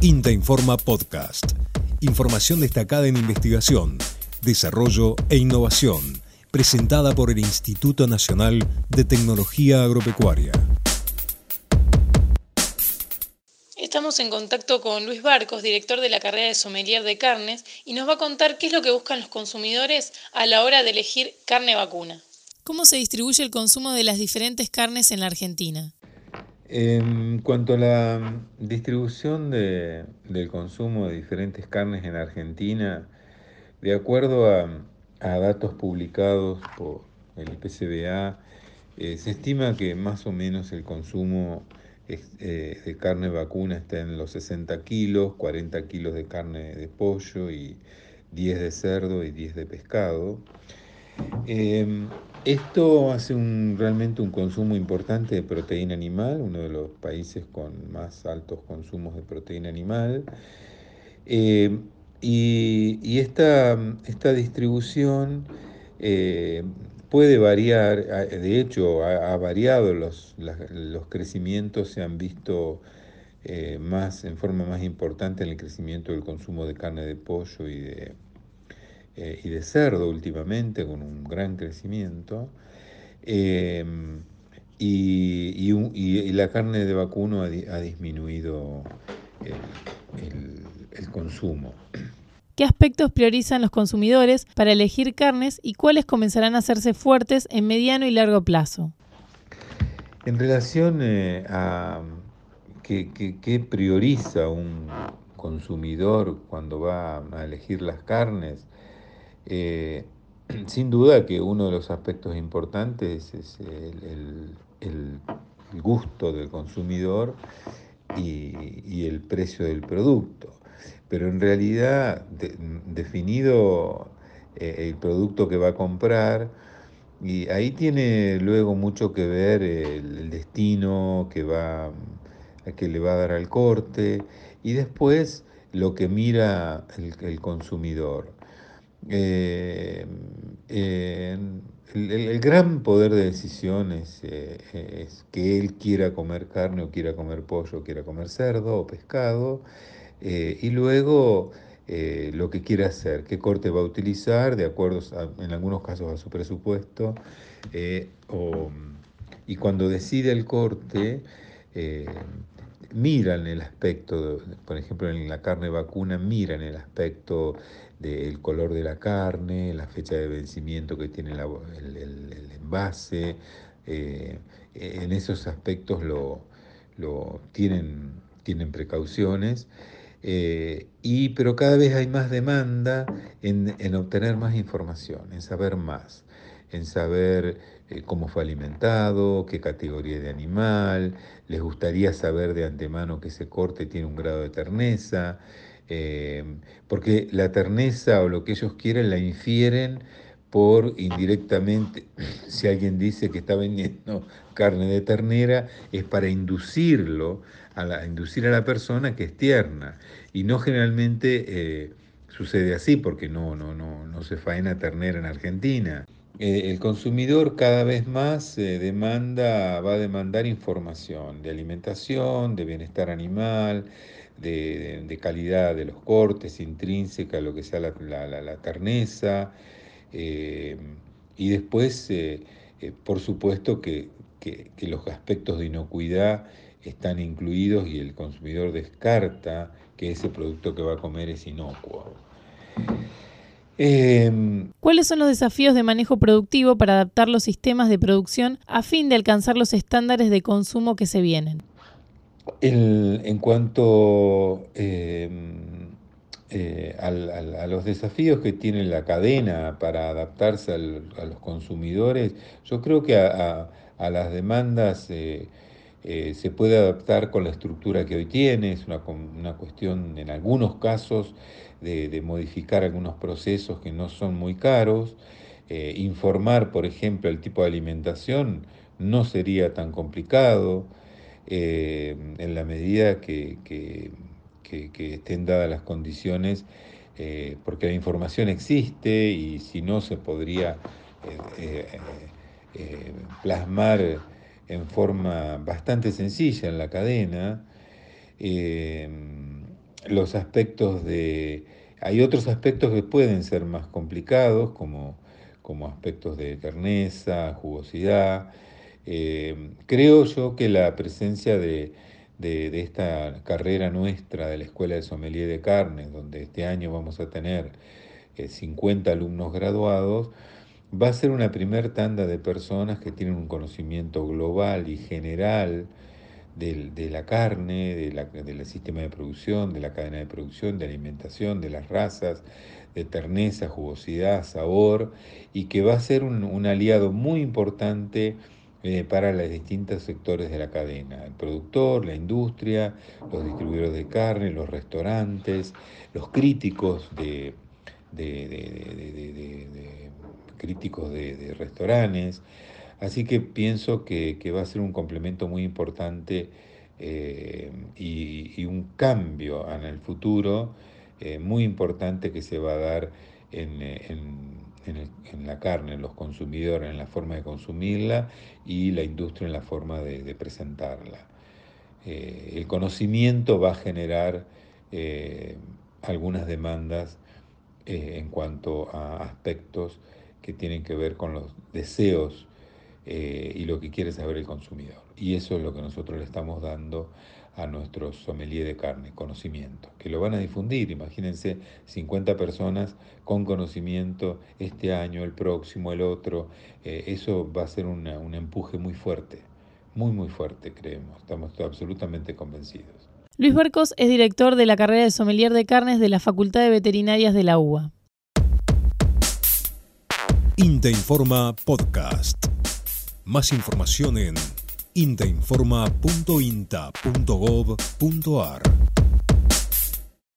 INTA Informa Podcast. Información destacada en investigación, desarrollo e innovación, presentada por el Instituto Nacional de Tecnología Agropecuaria. Estamos en contacto con Luis Barcos, director de la carrera de sommelier de carnes, y nos va a contar qué es lo que buscan los consumidores a la hora de elegir carne vacuna. ¿Cómo se distribuye el consumo de las diferentes carnes en la Argentina? En cuanto a la distribución del consumo de diferentes carnes en Argentina, de acuerdo a datos publicados por el IPCBA, se estima que más o menos el consumo de carne vacuna está en los 60 kilos, 40 kilos de carne de pollo y 10 de cerdo y 10 de pescado. Esto hace realmente un consumo importante de proteína animal, uno de los países con más altos consumos de proteína animal. Y esta distribución puede variar, de hecho ha variado, los crecimientos se han visto en forma más importante en el crecimiento del consumo de carne de pollo y de cerdo últimamente, con un gran crecimiento. Eh, y la carne de vacuno ha disminuido el consumo. ¿Qué aspectos priorizan los consumidores para elegir carnes y cuáles comenzarán a hacerse fuertes en mediano y largo plazo? En relación a qué prioriza un consumidor cuando va a elegir las carnes, sin duda que uno de los aspectos importantes es el gusto del consumidor y el precio del producto. Pero en realidad, definido el producto que va a comprar, y ahí tiene luego mucho que ver el destino que le va a dar al corte y después lo que mira el consumidor. Eh, el gran poder de decisión es que él quiera comer carne o quiera comer pollo, o quiera comer cerdo o pescado, y luego lo que quiera hacer, qué corte va a utilizar, de acuerdo en algunos casos a su presupuesto, y cuando decide el corte, eh, miran el aspecto, por ejemplo en la carne vacuna, miran el aspecto del color de la carne, la fecha de vencimiento que tiene el envase, en esos aspectos tienen precauciones, pero cada vez hay más demanda en obtener más información, en saber más, en saber cómo fue alimentado, qué categoría de animal, les gustaría saber de antemano que ese corte tiene un grado de terneza, porque la terneza o lo que ellos quieren la infieren por indirectamente, si alguien dice que está vendiendo carne de ternera, es para inducir a la persona que es tierna. Y no generalmente sucede así, porque no se faena ternera en Argentina. El consumidor cada vez más va a demandar información de alimentación, de bienestar animal, de calidad de los cortes, intrínseca, lo que sea la terneza, eh, y después, por supuesto, que los aspectos de inocuidad están incluidos y el consumidor descarta que ese producto que va a comer es inocuo. ¿Cuáles son los desafíos de manejo productivo para adaptar los sistemas de producción a fin de alcanzar los estándares de consumo que se vienen? En cuanto a los desafíos que tiene la cadena para adaptarse a los consumidores, yo creo que a las demandas se puede adaptar con la estructura que hoy tiene. Es una cuestión, en algunos casos, de modificar algunos procesos que no son muy caros. Informar, por ejemplo, el tipo de alimentación no sería tan complicado en la medida que estén dadas las condiciones, porque la información existe y si no se podría plasmar en forma bastante sencilla en la cadena. los aspectos hay otros aspectos que pueden ser más complicados, como aspectos de terneza, jugosidad. Creo yo que la presencia de esta carrera nuestra de la Escuela de Sommelier de Carnes, donde este año vamos a tener 50 alumnos graduados, va a ser una primer tanda de personas que tienen un conocimiento global y general de la carne, del sistema de producción, de la cadena de producción, de alimentación, de las razas, de terneza, jugosidad, sabor, y que va a ser un aliado muy importante para los distintos sectores de la cadena: el productor, la industria, los distribuidores de carne, los restaurantes, los críticos críticos de restaurantes. Así que pienso que va a ser un complemento muy importante y un cambio en el futuro muy importante que se va a dar en la carne, en los consumidores, en la forma de consumirla, y la industria en la forma de presentarla. El conocimiento va a generar algunas demandas en cuanto a aspectos que tienen que ver con los deseos y lo que quiere saber el consumidor. Y eso es lo que nosotros le estamos dando a nuestros sommeliers de carne: conocimiento, que lo van a difundir. Imagínense 50 personas con conocimiento este año, el próximo, el otro. Eso va a ser un empuje muy fuerte, muy fuerte, creemos. Estamos absolutamente convencidos. Luis Barcos es director de la carrera de Sommelier de Carnes de la Facultad de Veterinarias de la UBA. INTA Informa Podcast. Más información en intainforma.inta.gov.ar.